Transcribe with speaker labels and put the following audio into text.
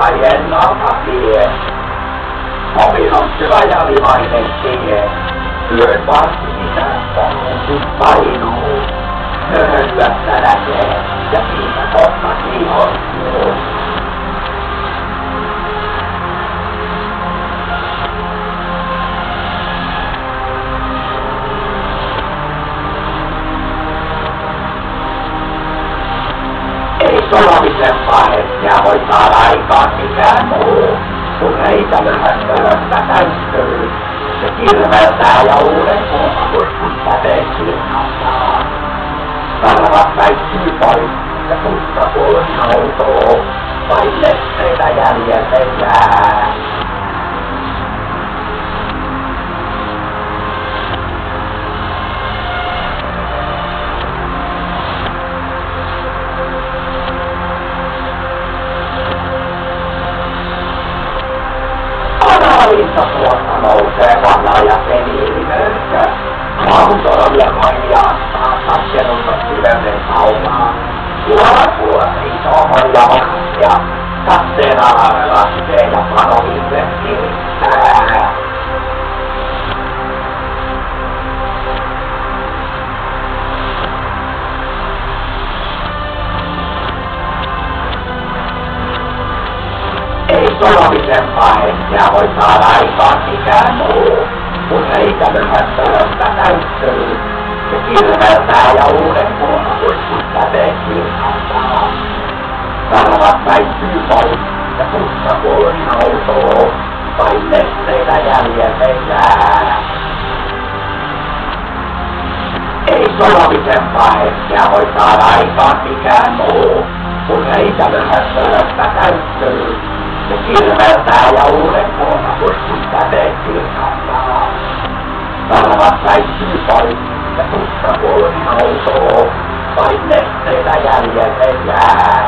Speaker 1: tai ennalta tie. Omin on syvä ja limainen tie. Yön varsi sisästä kun painuu. Yössä näkee ja siinä kohta kihostuu. Ei solomisempaa hetkeä voi saada aikaan mikään muu, kun reitä lyhättölöstä täyttyy. Se kirveltää ja uuden kuomus, kun pätee silmältään. Karvat täyttyy pois ja tuska pulsautuu, vain nesteitä jäljelle jää. Tuossa nousee vanha ja seniilimörkö. Aamutorvia mainjastaa katselunsa sydämen saumaa. Kuola seisoo hoijavaksia. Katteen alalle laskee ja panoville kirittää. Ei solomisempaa hetkeä voi saada aikaan mikään muu, kun reitä lyhättölöstä täyttyy. Se kirveltää ja uuden kuomus, kun pätee silmältään. Karvat väittyy pois ja tuska pulsautuu, vain nesteitä jäljelle jää. Ei solomisempaa hetkeä voi saada aikaan mikään muu, kun reitä lyhättölöstä täyttyy. Se kirveltää ja uuden kuomus, kun pätee silmältään. Karvat väittyy pois ja tuska pulsautuu, vain nesteitä jäljelle jää.